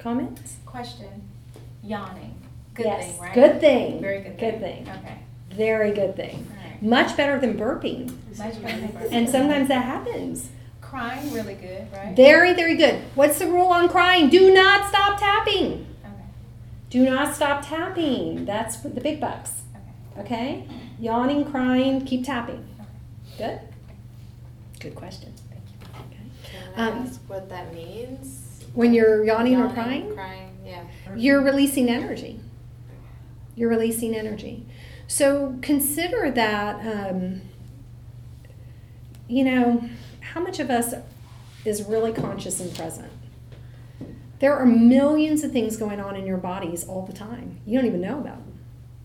comments? Question. Yawning. Good Yes. thing, right? Good thing. Very good Good thing. thing. Okay. Very good thing. All right. Much better than burping. Much better than burping. And sometimes that happens. Crying, really good, right? Very, very good. What's the rule on crying? Do not stop tapping. Okay. Do not stop tapping. That's the big bucks. Okay. Okay? Yawning, crying, keep tapping. Okay. Good? Good question. Thank you. Okay. Can I ask what that means? When you're yawning or crying, yeah. you're releasing energy. You're releasing energy. So consider that, how much of us is really conscious and present? There are millions of things going on in your bodies all the time. You don't even know about them.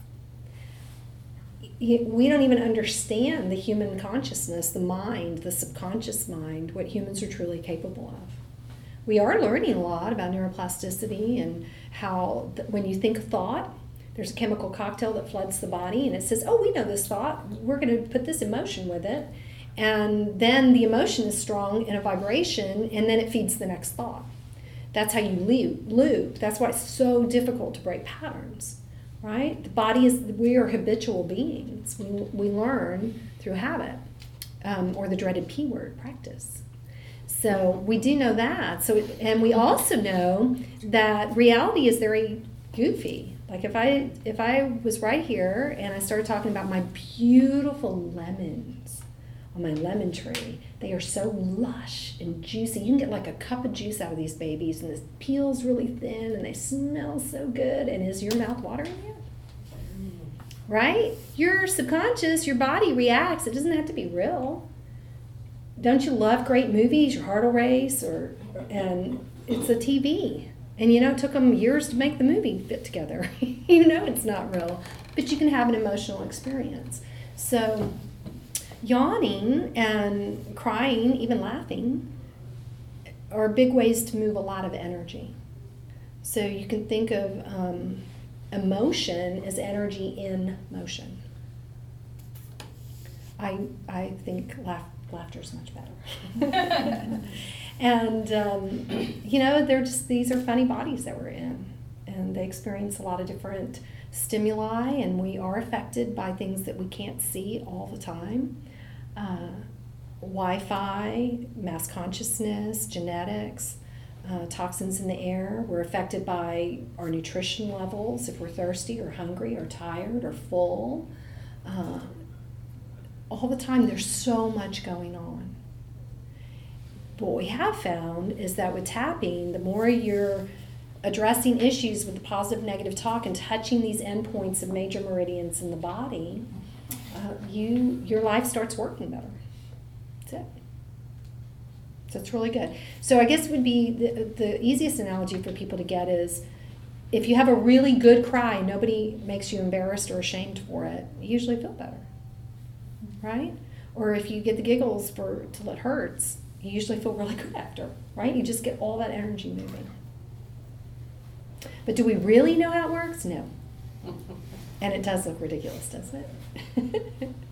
We don't even understand the human consciousness, the mind, the subconscious mind, what humans are truly capable of. We are learning a lot about neuroplasticity and how when you think a thought, there's a chemical cocktail that floods the body and it says, oh, we know this thought, we're going to put this emotion with it. And then the emotion is strong in a vibration and then it feeds the next thought. That's how you loop. That's why it's so difficult to break patterns, right? The body we are habitual beings. We learn through habit, or the dreaded P word, practice. So we do know that. And we also know that reality is very goofy. Like if I was right here and I started talking about my beautiful lemons on my lemon tree, they are so lush and juicy. You can get like a cup of juice out of these babies, and the peel's really thin, and they smell so good. And is your mouth watering yet? Right? Your subconscious, your body reacts. It doesn't have to be real. Don't you love great movies? Your heart will race, and it's a TV. And it took them years to make the movie fit together. It's not real, but you can have an emotional experience. So yawning and crying, even laughing, are big ways to move a lot of energy. So you can think of emotion as energy in motion. I think laughter is much better. And, these are funny bodies that we're in. And they experience a lot of different stimuli, and we are affected by things that we can't see all the time. Wi-Fi, mass consciousness, genetics, toxins in the air. We're affected by our nutrition levels, if we're thirsty or hungry or tired or full. All the time there's so much going on. But what we have found is that with tapping, the more you're addressing issues with the positive negative talk and touching these endpoints of major meridians in the body, your life starts working better. That's it. So it's really good. So I guess it would be the easiest analogy for people to get is if you have a really good cry, nobody makes you embarrassed or ashamed for it, you usually feel better, right? Or if you get the giggles till it hurts, you usually feel really good after, right? You just get all that energy moving. But do we really know how it works? No. And it does look ridiculous, doesn't it?